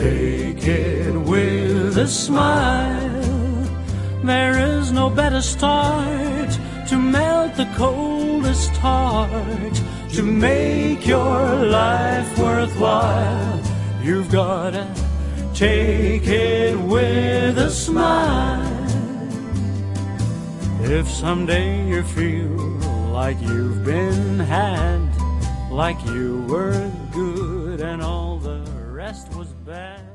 Take it with a smile. There is no better start to melt the coldest heart, to make your life worthwhile. You've gotta take it with a smile. If someday you feel like you've been had, like you were good and all the rest was bad,